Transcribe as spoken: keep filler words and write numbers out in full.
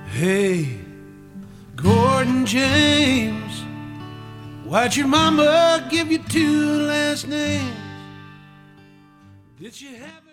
Hey, Gordon James, why'd your mama give you two last names? Did you have